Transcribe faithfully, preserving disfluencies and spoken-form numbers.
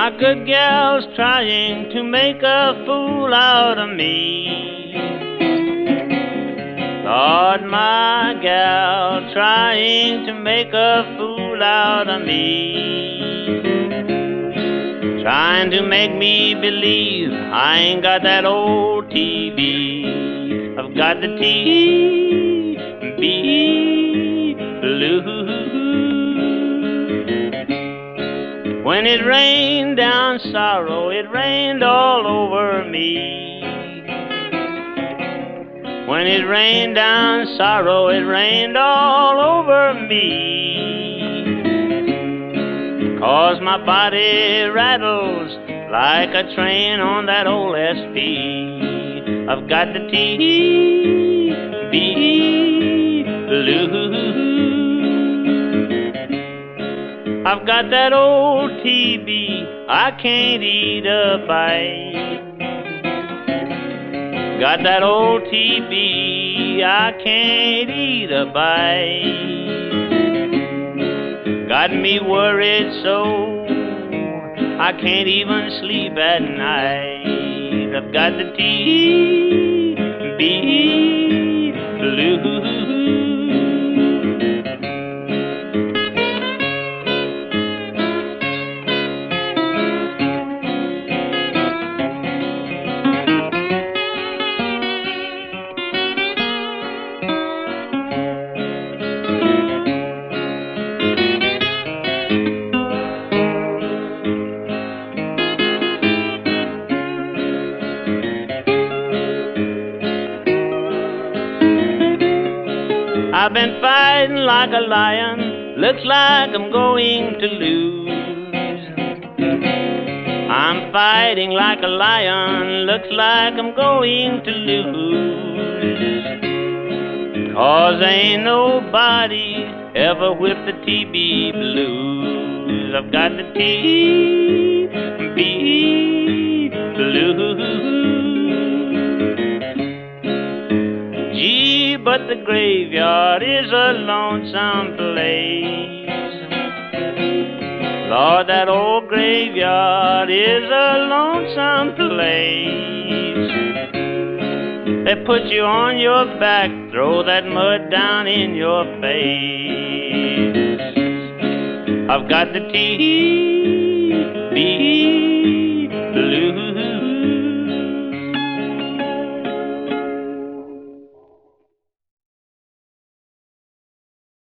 My good gal's trying to make a fool out of me. Lord, my gal trying to make a fool out of me. Trying to make me believe I ain't got that old T B. I've got the T B blues. When it rained down sorrow, it rained all over me. When it rained down sorrow, it rained all over me. 'Cause my body rattles like a train on that old S P. I've got the T B blues. I've got that old T B, I can't eat a bite. Got that old T B, I can't eat a bite. Got me worried so I can't even sleep at night. I've got the T B blues. I've been fighting like a lion, looks like I'm going to lose. I'm fighting like a lion, looks like I'm going to lose. 'Cause ain't nobody ever whipped the T B blues. I've got the T B blues. Gee, but the graveyard is a lonesome place. Lord, that old graveyard is a lonesome place. They put you on your back, throw that mud down in your face. I've got the T B